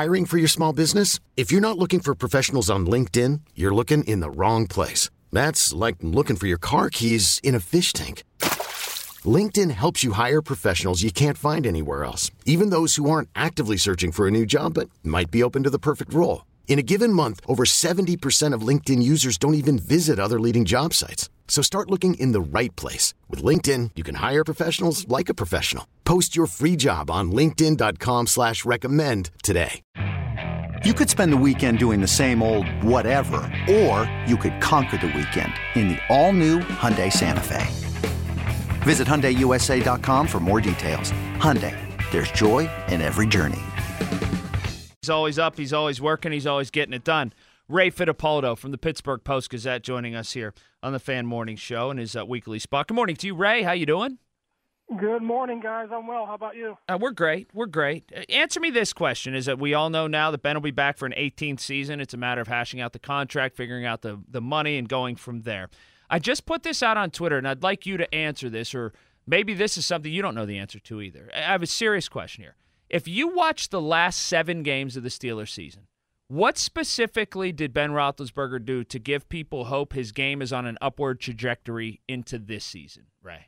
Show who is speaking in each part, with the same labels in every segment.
Speaker 1: Hiring for your small business? If you're not looking for professionals on LinkedIn, you're looking in the wrong place. That's like looking for your car keys in a fish tank. LinkedIn helps you hire professionals you can't find anywhere else, even those who aren't actively searching for a new job but might be open to the perfect role. In a given month, over 70% of LinkedIn users don't even visit other leading job sites. So start looking in the right place. With LinkedIn, you can hire professionals like a professional. Post your free job on linkedin.com/recommend today.
Speaker 2: You could spend the weekend doing the same old whatever, or you could conquer the weekend in the all-new Hyundai Santa Fe. Visit HyundaiUSA.com for more details. Hyundai, there's joy in every journey.
Speaker 3: He's always up, he's always working, he's always getting it done. Ray Fittipaldo from the Pittsburgh Post-Gazette joining us here on the Fan Morning Show in his weekly spot. Good morning to you, Ray. How you doing?
Speaker 4: Good morning, guys. I'm well. How about you?
Speaker 3: We're great. We're great. Answer me this question. Is that we all know now that Ben will be back for an 18th season. It's a matter of hashing out the contract, figuring out the money, and going from there. I just put this out on Twitter, and I'd like you to answer this, or maybe this is something you don't know the answer to either. I have a serious question here. If you watch the last 7 games of the Steelers season, what specifically did Ben Roethlisberger do to give people hope his game is on an upward trajectory into this season, Ray?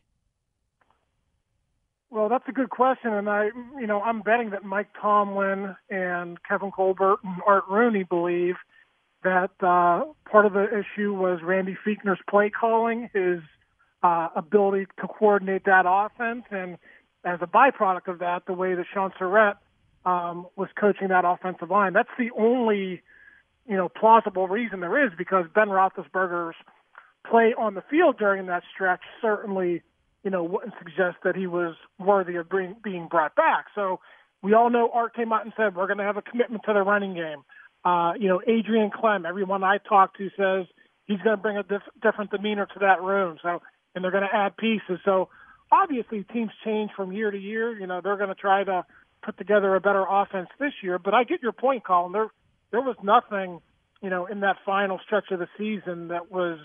Speaker 4: Well, that's a good question, and I'm betting that Mike Tomlin and Kevin Colbert and Art Rooney believe that part of the issue was Randy Fichtner's play calling, his ability to coordinate that offense, and as a byproduct of that, the way that Sean Surratt was coaching that offensive line. That's the only, plausible reason there is, because Ben Roethlisberger's play on the field during that stretch certainly, wouldn't suggest that he was worthy of being brought back. So we all know Art came out and said, we're going to have a commitment to the running game. Adrian Clem, everyone I talk to says he's going to bring a different demeanor to that room. So, and they're going to add pieces. So obviously teams change from year to year. They're going to try to put together a better offense this year. But I get your point, Colin. There was nothing, in that final stretch of the season that was,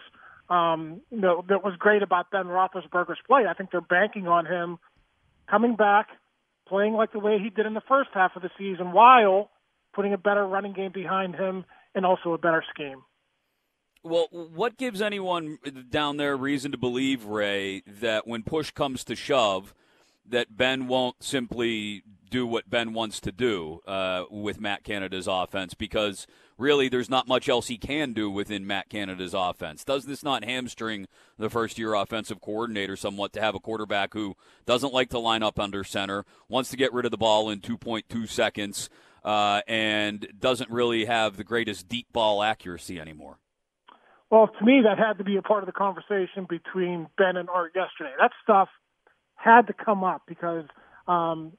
Speaker 4: that was great about Ben Roethlisberger's play. I think they're banking on him coming back, playing like the way he did in the first half of the season, while putting a better running game behind him and also a better scheme.
Speaker 5: Well, what gives anyone down there reason to believe, Ray, that when push comes to shove, that Ben won't simply do what Ben wants to do with Matt Canada's offense? Because really there's not much else he can do within Matt Canada's offense. Does this not hamstring the first-year offensive coordinator somewhat to have a quarterback who doesn't like to line up under center, wants to get rid of the ball in 2.2 seconds, and doesn't really have the greatest deep ball accuracy anymore?
Speaker 4: Well, to me, that had to be a part of the conversation between Ben and Art yesterday. That stuff had to come up because, the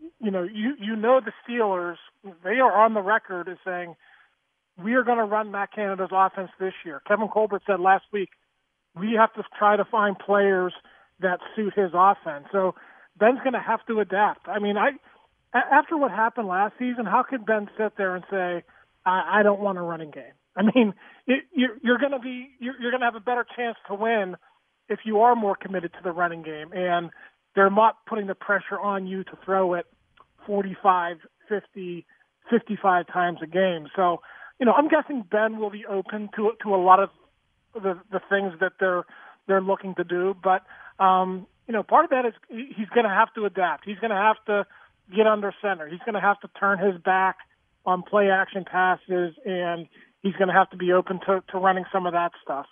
Speaker 4: Steelers, they are on the record as saying, we are going to run Matt Canada's offense this year. Kevin Colbert said last week, we have to try to find players that suit his offense. So Ben's going to have to adapt. I mean, after what happened last season, how could Ben sit there and say, I don't want a running game? I mean, you're going to have a better chance to win if you are more committed to the running game, and they're not putting the pressure on you to throw it 45, 50, 55 times a game. So, I'm guessing Ben will be open to a lot of the things that they're looking to do, but part of that is he's going to have to adapt. He's going to have to get under center. He's going to have to turn his back on play action passes, and he's going to have to be open to running some of that stuff.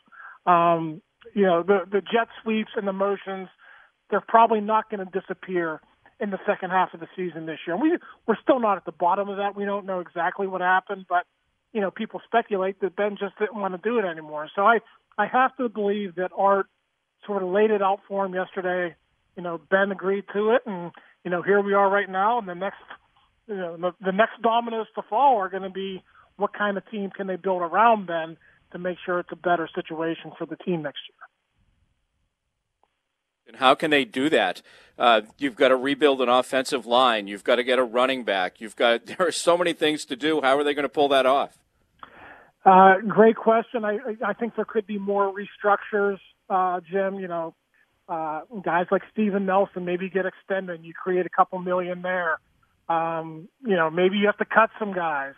Speaker 4: The jet sweeps and the motions, they're probably not going to disappear in the second half of the season this year. And we're still not at the bottom of that. We don't know exactly what happened, but, people speculate that Ben just didn't want to do it anymore. So I have to believe that Art sort of laid it out for him yesterday. Ben agreed to it, and, here we are right now, and the next dominoes to fall are going to be what kind of team can they build around Ben to make sure it's a better situation for the team next year.
Speaker 6: And how can they do that? You've got to rebuild an offensive line. You've got to get a running back. There are so many things to do. How are they going to pull that off?
Speaker 4: Great question. I think there could be more restructures, Jim. Guys like Steven Nelson maybe get extended. You create a couple million there. Maybe you have to cut some guys.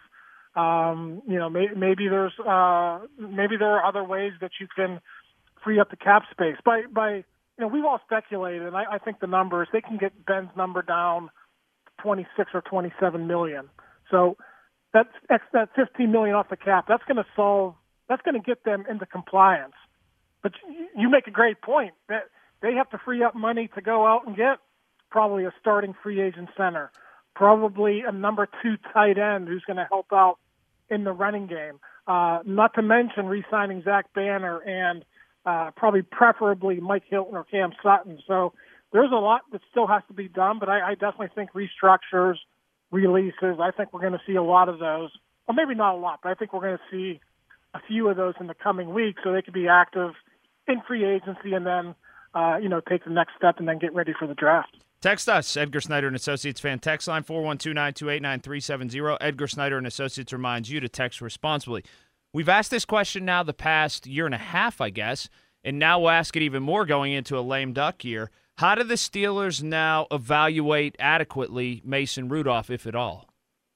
Speaker 4: Maybe there are other ways that you can free up the cap space. We've all speculated, and I think the numbers, they can get Ben's number down to 26 or 27 million. So that $15 million off the cap, that's going to get them into compliance. But you make a great point that they have to free up money to go out and get probably a starting free agent center, probably a number 2 tight end who's going to help out in the running game. Not to mention re-signing Zach Banner and probably preferably Mike Hilton or Cam Sutton. So there's a lot that still has to be done, but I definitely think restructures, releases, I think we're going to see a lot of those. Or maybe not a lot, but I think we're going to see a few of those in the coming weeks so they could be active in free agency and then, take the next step and then get ready for the draft.
Speaker 3: Text us, Edgar Snyder and Associates fan text line 412-928-9370. Edgar Snyder and Associates reminds you to text responsibly. We've asked this question now the past year and a half, I guess, and now we'll ask it even more going into a lame duck year. How do the Steelers now evaluate adequately Mason Rudolph, if at all?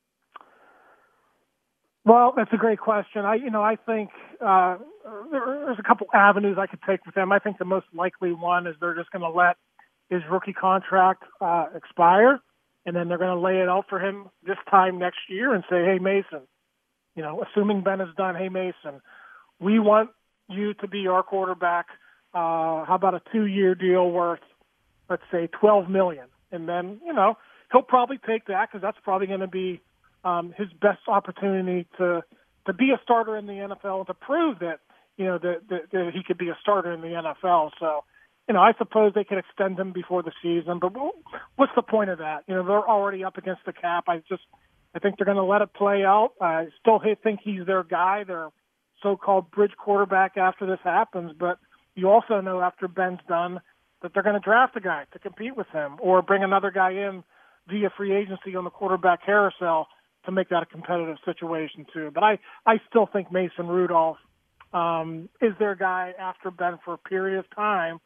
Speaker 4: Well, that's a great question. I think there's a couple avenues I could take with them. I think the most likely one is they're just going to let his rookie contract expire, and then they're going to lay it out for him this time next year and say, hey, Mason, assuming Ben is done, hey, Mason, we want you to be our quarterback. How about a 2-year deal worth, let's say, $12 million? And then, he'll probably take that because that's probably going to be his best opportunity to be a starter in the NFL and to prove that, that he could be a starter in the NFL. So, I suppose they could extend him before the season, but what's the point of that? They're already up against the cap. I think they're going to let it play out. I still think he's their guy, their so-called bridge quarterback after this happens, but you also know after Ben's done that they're going to draft a guy to compete with him or bring another guy in via free agency on the quarterback carousel to make that a competitive situation too. But I still think Mason Rudolph is their guy after Ben for a period of time.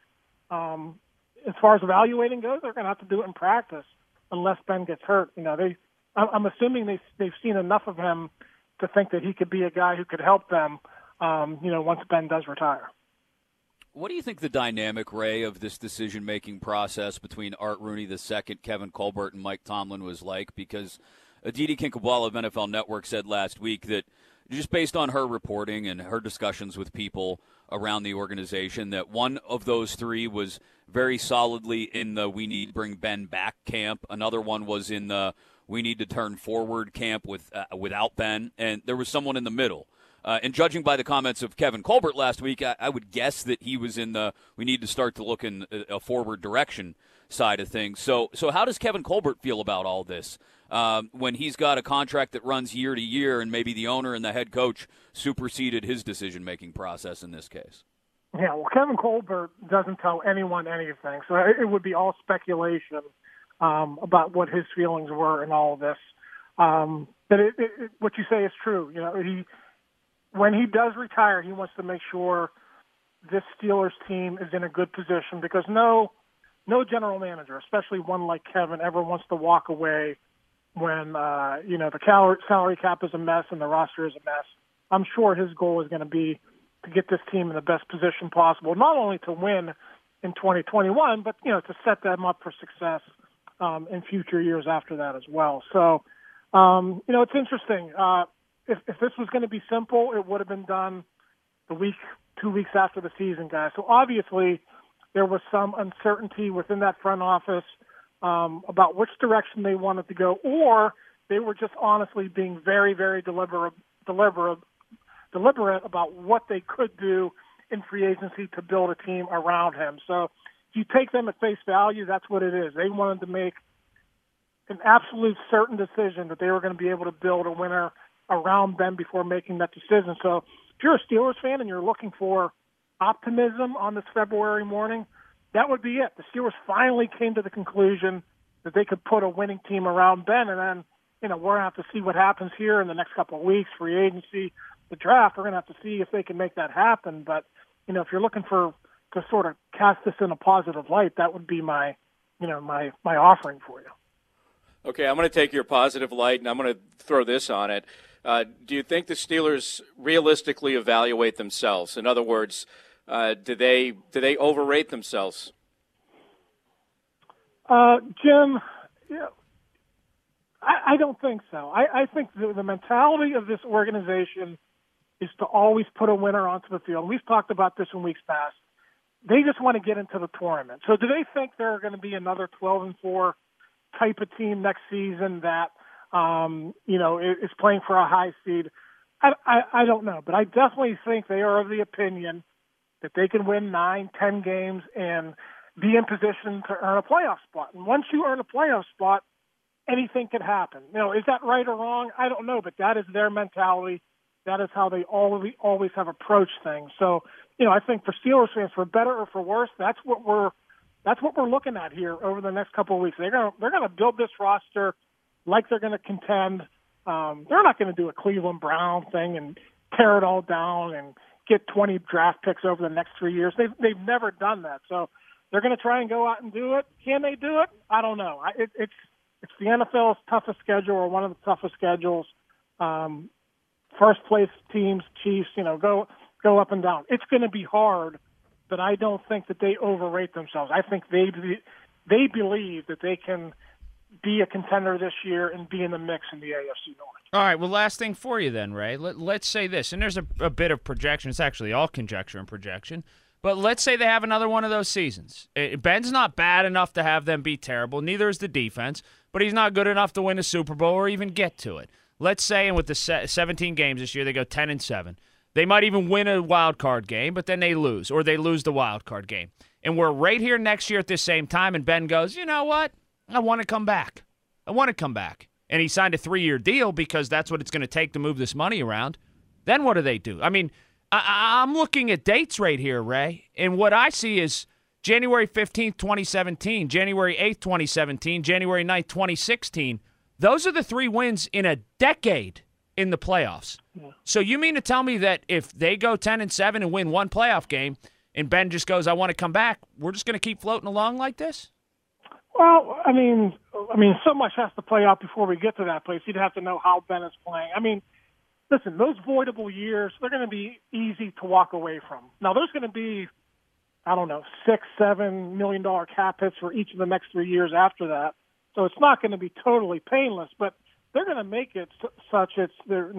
Speaker 4: As far as evaluating goes, they're going to have to do it in practice unless Ben gets hurt. I'm assuming they've seen enough of him to think that he could be a guy who could help them, once Ben does retire.
Speaker 5: What do you think the dynamic, Ray, of this decision-making process between Art Rooney II, Kevin Colbert, and Mike Tomlin was like? Because Aditi Kinkhabwala of NFL Network said last week that just based on her reporting and her discussions with people around the organization, that one of those three was very solidly in the we need to bring Ben back camp. Another one was in the we need to turn forward camp without Ben. And there was someone in the middle. And judging by the comments of Kevin Colbert last week, I would guess that he was in the we need to start to look in a forward direction side of things. So how does Kevin Colbert feel about all this when he's got a contract that runs year to year and maybe the owner and the head coach superseded his decision-making process in this case?
Speaker 4: Yeah, well, Kevin Colbert doesn't tell anyone anything, so it would be all speculation about what his feelings were in all of this. But what you say is true. When he does retire, he wants to make sure this Steelers team is in a good position because no general manager, especially one like Kevin, ever wants to walk away when the salary cap is a mess and the roster is a mess. I'm sure his goal is going to be to get this team in the best position possible, not only to win in 2021, but to set them up for success in future years after that as well. So, it's interesting. If this was going to be simple, it would have been done 2 weeks after the season, guys. So obviously there was some uncertainty within that front office about which direction they wanted to go, or they were just honestly being very, very deliberate about what they could do in free agency to build a team around him. So if you take them at face value, that's what it is. They wanted to make an absolute certain decision that they were going to be able to build a winner around them before making that decision. So if you're a Steelers fan and you're looking for optimism on this February morning, that would be it. The Steelers finally came to the conclusion that they could put a winning team around Ben, and then, we're going to have to see what happens here in the next couple of weeks, free agency, the draft. We're going to have to see if they can make that happen. But, if you're looking to sort of cast this in a positive light, that would be my offering for you.
Speaker 6: Okay, I'm going to take your positive light, and I'm going to throw this on it. Do you think the Steelers realistically evaluate themselves? In other words, do they overrate themselves?
Speaker 4: Jim, I don't think so. I think the mentality of this organization is to always put a winner onto the field. We've talked about this in weeks past. They just want to get into the tournament. So do they think they're going to be another 12-4 type of team next season that, is playing for a high seed? I don't know. But I definitely think they are of the opinion that they can win 9-10 games and be in position to earn a playoff spot. And once you earn a playoff spot, anything could happen. Is that right or wrong? I don't know, but that is their mentality. That is how they always have approached things. So, I think for Steelers fans, for better or for worse, that's what we're looking at here over the next couple of weeks. They're gonna build this roster like they're gonna contend. They're not gonna do a Cleveland Brown thing and tear it all down and get 20 draft picks over the next 3 years. They've never done that. So they're gonna try and go out and do it. Can they do it? I don't know. It's the NFL's toughest schedule, or one of the toughest schedules. First place teams, Chiefs, go up and down. It's going to be hard, but I don't think that they overrate themselves. I think they believe that they can be a contender this year and be in the mix in the AFC North.
Speaker 3: All right, well, last thing for you then, Ray. Let's say this, and there's a bit of projection. It's actually all conjecture and projection. But let's say they have another one of those seasons. Ben's not bad enough to have them be terrible. Neither is the defense, but he's not good enough to win a Super Bowl or even get to it. Let's say, and with the 17 games this year, they go 10-7. They might even win a wild card game, but then they lose, or they lose the wild card game. And we're right here next year at this same time, and Ben goes, you know what? I want to come back. And he signed a 3-year deal because that's what it's going to take to move this money around. Then what do? I mean, I'm looking at dates right here, Ray, and what I see is January 15th, 2017, January 8th, 2017, January 9th, 2016. Those are the 3 wins in a decade in the playoffs. Yeah. So you mean to tell me that if they go 10-7 and win one playoff game and Ben just goes, I want to come back, we're just going to keep floating along like this?
Speaker 4: Well, I mean, so much has to play out before we get to that place. You'd have to know how Ben is playing. I mean, listen, those voidable years, they're going to be easy to walk away from. Now, there's going to be, I don't know, $6-7 million cap hits for each of the next 3 years after that. So it's not going to be totally painless, but they're going to make it such it's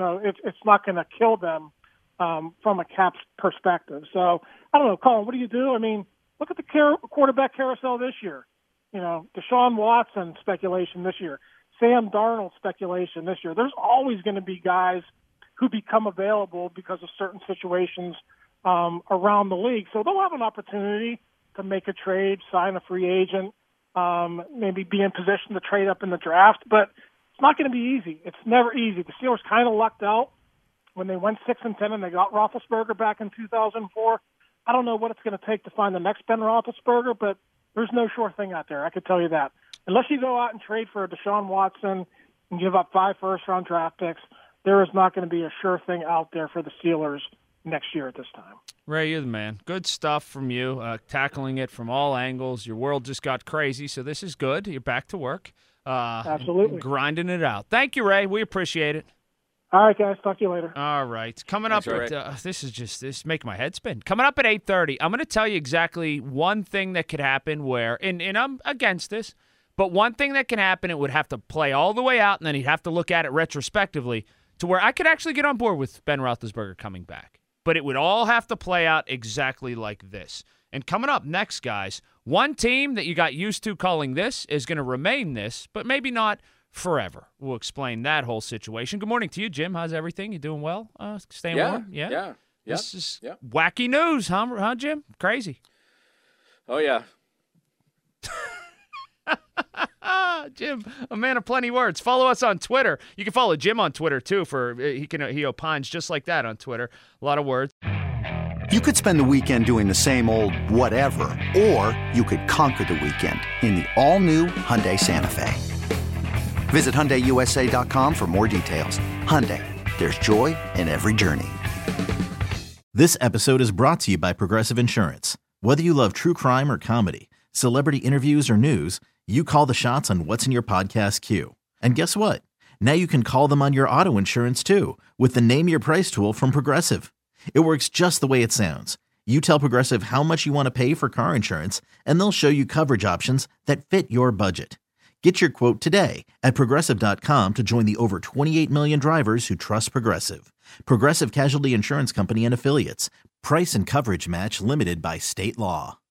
Speaker 4: not going to kill them from a cap perspective. So I don't know, Colin, what do you do? I mean, look at the quarterback carousel this year. Deshaun Watson speculation this year, Sam Darnold speculation this year. There's always going to be guys who become available because of certain situations around the league. So they'll have an opportunity to make a trade, sign a free agent, maybe be in position to trade up in the draft, but it's not going to be easy. It's never easy. The Steelers kind of lucked out when they went 6-10 and they got Roethlisberger back in 2004. I don't know what it's going to take to find the next Ben Roethlisberger, but there's no sure thing out there. I can tell you that. Unless you go out and trade for Deshaun Watson and give up 5 first-round draft picks, there is not going to be a sure thing out there for the Steelers next year at this time.
Speaker 3: Ray, you're the man. Good stuff from you, tackling it from all angles. Your world just got crazy, so this is good. You're back to work.
Speaker 4: Absolutely.
Speaker 3: Grinding it out. Thank you, Ray. We appreciate it.
Speaker 4: All right, guys. Talk to you later.
Speaker 3: All right. Coming up at this is making my head spin. Coming up at 8:30, I'm going to tell you exactly one thing that could happen where, and I'm against this, but one thing that can happen, it would have to play all the way out, and then he'd have to look at it retrospectively to where I could actually get on board with Ben Roethlisberger coming back. But it would all have to play out exactly like this. And coming up next, guys, one team that you got used to calling this is going to remain this, but maybe not forever. We'll explain that whole situation. Good morning to you, Jim. How's everything? You doing well? Staying warm?
Speaker 6: Yeah.
Speaker 3: This is wacky news, huh, Jim? Crazy.
Speaker 6: Oh, yeah.
Speaker 3: Jim, a man of plenty words. Follow us on Twitter. You can follow Jim on Twitter, too, he opines just like that on Twitter. A lot of words.
Speaker 2: You could spend the weekend doing the same old whatever, or you could conquer the weekend in the all-new Hyundai Santa Fe. Visit HyundaiUSA.com for more details. Hyundai, there's joy in every journey.
Speaker 7: This episode is brought to you by Progressive Insurance. Whether you love true crime or comedy, celebrity interviews or news, You call the shots on what's in your podcast queue. And guess what? Now you can call them on your auto insurance too with the Name Your Price tool from Progressive. It works just the way it sounds. You tell Progressive how much you want to pay for car insurance, and they'll show you coverage options that fit your budget. Get your quote today at Progressive.com to join the over 28 million drivers who trust Progressive. Progressive Casualty Insurance Company and Affiliates. Price and coverage match limited by state law.